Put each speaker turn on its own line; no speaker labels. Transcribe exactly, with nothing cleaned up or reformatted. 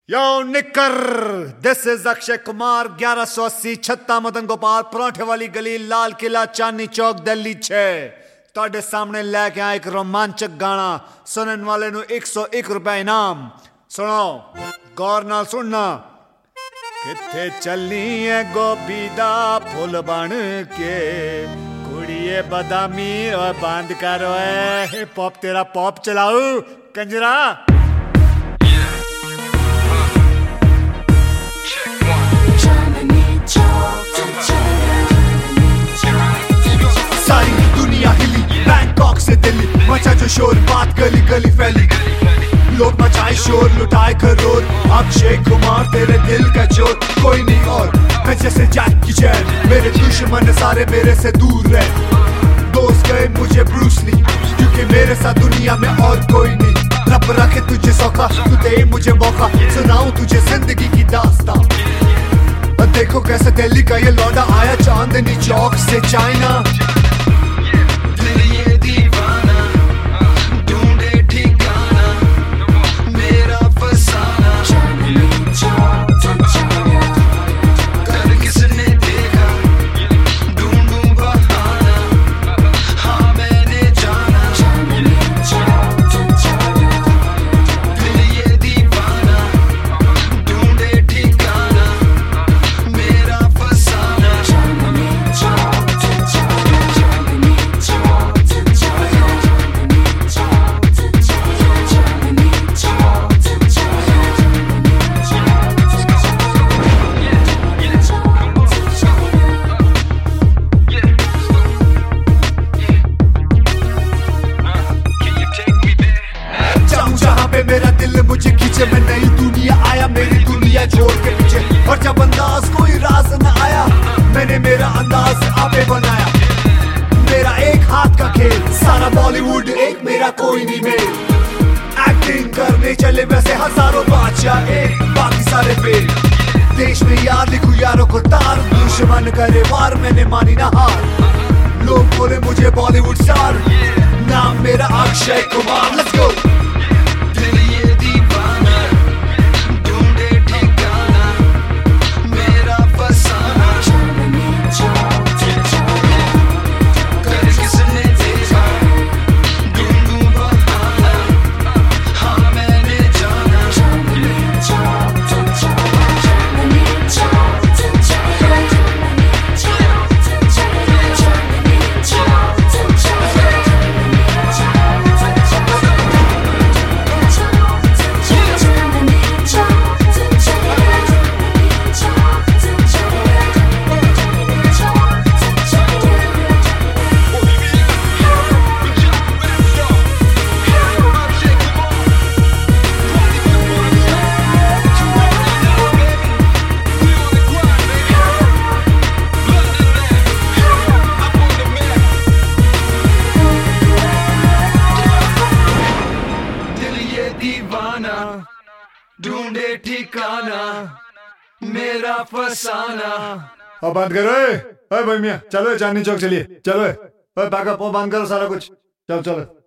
यो निकर, this is Akshay Kumar. ग्यारह सौ अस्सी छत्ता मदन गोपाल, पराठे वाली गली, लाल किला, चांदनी चौक, दिल्ली छे। ਤੁਹਾਡੇ सामने लैके आया एक रोमांचक गाना। सुनने वाले ਨੂੰ एक सौ एक रुपया इनाम। सुनो गौर नाल सुनना। किथे चलनी है गोभी दा फुल बन के, कुड़िए बदामी और बंद करो हिप हॉप, तेरा पॉप चलाऊ कंजरा। सारी दुनिया हिली बैंकॉक से दिल्ली, मचा जो शोर, बात गली गली फैली। लोग मचाए शोर, लुटाए करोड़। अक्षय कुमार तेरे दिल का चोर, कोई नहीं और मैं जैसे जैक की चैन। मेरे दुश्मन सारे मेरे से दूर रहे। दोस्त गए मुझे ब्रूस ली, क्योंकि मेरे साथ दुनिया में और कोई नहीं। रब रखे तुझे सौखा, तू दे मुझे मौका, सुनाऊं तुझे जिंदगी की दास्तां। देखो कैसे दिल्ली का ये लौंडा आया चांदनी चौक से चाइना। मेरा दिल मुझे खींचे, मैं नई दुनिया आया मेरी दुनिया छोड़ के पीछे। और जब अंदाज कोई राज न आया, मैंने मेरा अंदाज आपे बनाया। मेरा एक हाथ का खेल, सारा बॉलीवुड एक, मेरा कोई नहीं मेल। एक्टिंग करने चले वैसे हजारों बादशाह, एक बाकी सारे फेल। देश में यार लिखूं यारों को तार, दुश्मन करे वार, मैंने मानी ना हार। लोग बोले मुझे बॉलीवुड स्टार, नाम मेरा अक्षय कुमार। Let's go. दीवाना ढूंढे ठिकाना मेरा फसाना। अब बंद करो ए भाई मियां, चलो चांदनी चौक चलिए। चलो बैकअप बंद करो सारा कुछ, चलो चलो।